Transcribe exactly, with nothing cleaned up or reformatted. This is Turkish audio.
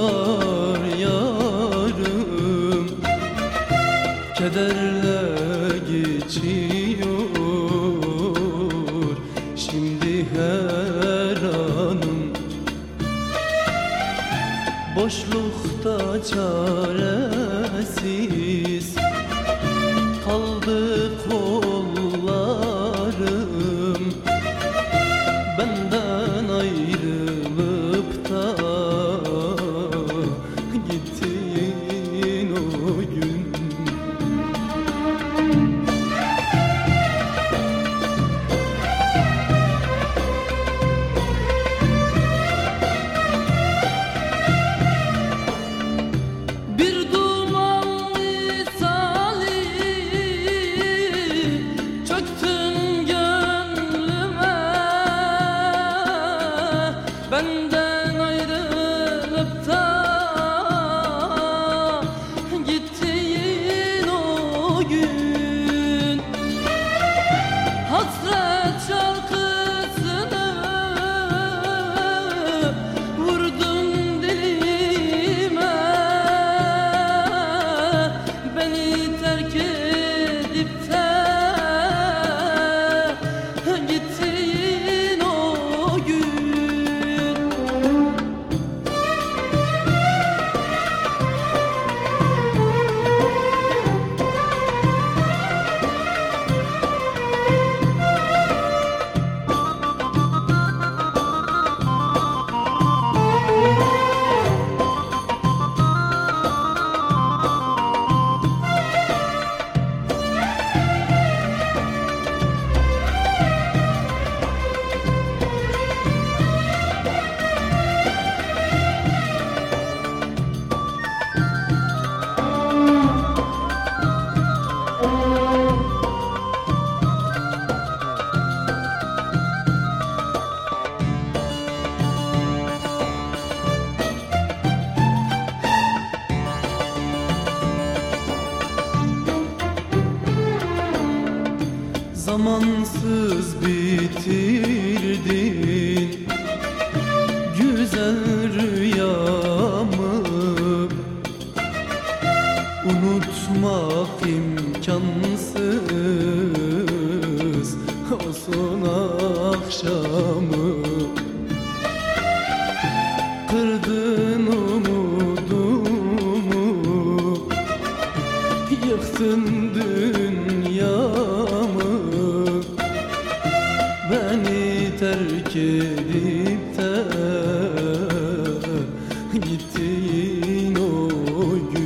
yıllar yarım kederle geçiyor şimdi her anım. Boşlukta çaresiz kaldı kollarım, benden ayrılıp da gittin o gün. Bir duman misali çöktün gönlüme, benden ayrılıp da gittiğin o gün. Hasret şarkısını vurdun dilime, beni terk edip de gittiğin o gün. Zamansız bitirdin güzel rüyamı, unutmak imkansız o son akşamı. Kırdın umudumu, yıktın dünyamı, beni terk edip de gittin o gün.